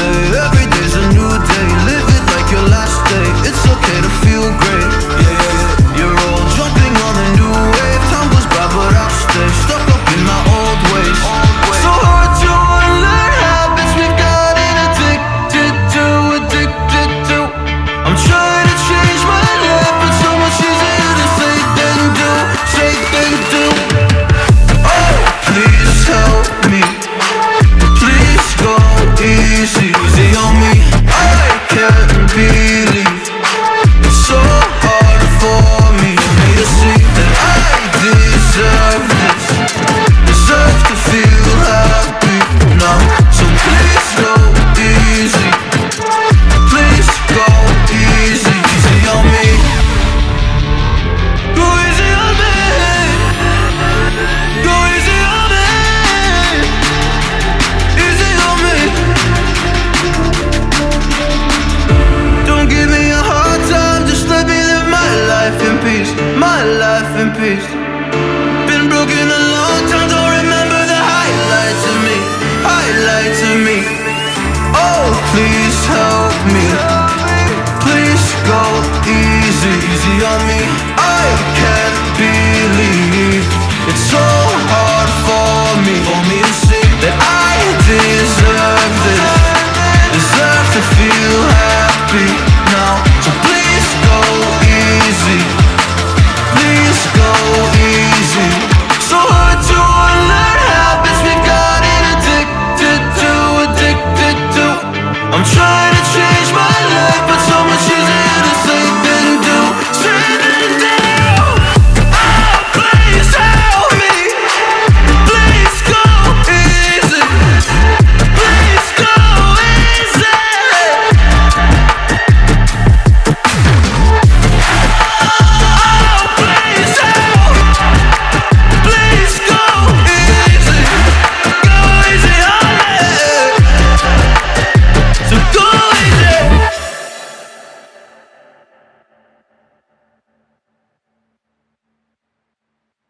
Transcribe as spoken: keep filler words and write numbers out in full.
say every day's a new day. Live it like your last day. It's okay to feel great. Yeah, yeah, yeah. You're all jumping on the new wave. Time goes by, but I'll stay stuck up in my old ways. So hard to unlearn habits we've gotten addicted to, addicted to. I'm trying to change my life, but so much easier to say than do, say than do. Oh, please help me. Please go easy, easy on me. I can't believe it's so hard for me, me to see that I deserve this, deserve to feel happy now. So please go easy, please go easy, easy on me. Go easy on me, go easy on me, easy on me. Don't give me a hard time, just let me live my life in peace, my life in peace. Been broken a long time, don't remember the highlights of me, highlights of me. Oh, please help me, please go easy, easy on me. I can't believe it's so hard for me, for me to see that I deserve this, deserve to feel happy.